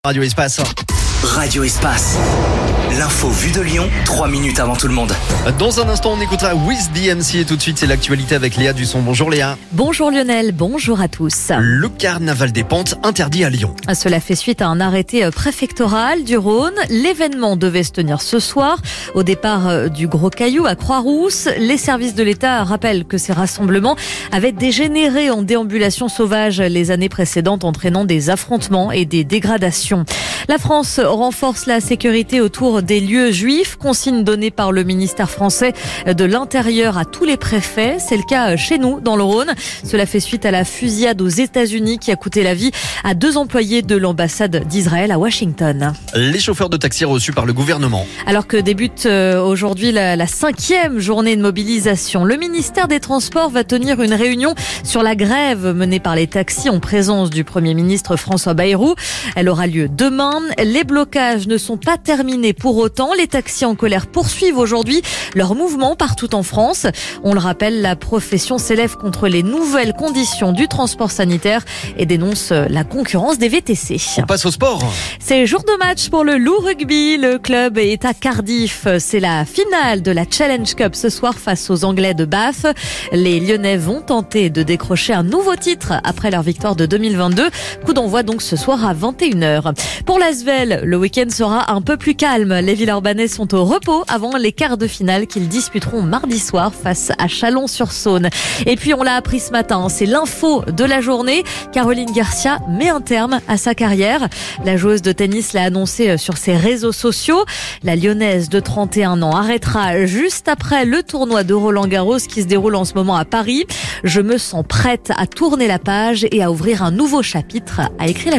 Radio Espace. Radio Espace. L'info vue de Lyon, 3 minutes avant tout le monde. Dans un instant, on écoutera With DMC et tout de suite, c'est l'actualité avec Léa Dusson. Bonjour Léa. Bonjour Lionel, bonjour à tous. Le carnaval des Pentes interdit à Lyon. Cela fait suite à un arrêté préfectoral du Rhône. L'événement devait se tenir ce soir au départ du Gros Caillou à Croix-Rousse. Les services de l'État rappellent que ces rassemblements avaient dégénéré en déambulation sauvage les années précédentes, entraînant des affrontements et des dégradations. La France renforce la sécurité autour des lieux juifs, consigne donnée par le ministère français de l'Intérieur à tous les préfets. C'est le cas chez nous, dans le Rhône. Cela fait suite à la fusillade aux États-Unis qui a coûté la vie à 2 employés de l'ambassade d'Israël à Washington. Les chauffeurs de taxi reçus par le gouvernement. Alors que débute aujourd'hui la 5e journée de mobilisation, le ministère des Transports va tenir une réunion sur la grève menée par les taxis en présence du Premier ministre François Bayrou. Elle aura lieu demain. Les blocages ne sont pas terminés pour autant. Les taxis en colère poursuivent aujourd'hui leur mouvement partout en France. On le rappelle, la profession s'élève contre les nouvelles conditions du transport sanitaire et dénonce la concurrence des VTC. On passe au sport. C'est jour de match pour le Loup Rugby. Le club est à Cardiff. C'est la finale de la Challenge Cup ce soir face aux Anglais de Bath. Les Lyonnais vont tenter de décrocher un nouveau titre après leur victoire de 2022. Coup d'envoi donc ce soir à 21h. Pour l'Asvel, le week-end sera un peu plus calme. Les Villeurbanais sont au repos avant les quarts de finale qu'ils disputeront mardi soir face à Chalon-sur-Saône. Et puis on l'a appris ce matin, c'est l'info de la journée. Caroline Garcia met un terme à sa carrière. La joueuse de tennis l'a annoncé sur ses réseaux sociaux. La Lyonnaise de 31 ans arrêtera juste après le tournoi de Roland-Garros qui se déroule en ce moment à Paris. Je me sens prête à tourner la page et à ouvrir un nouveau chapitre, a écrit la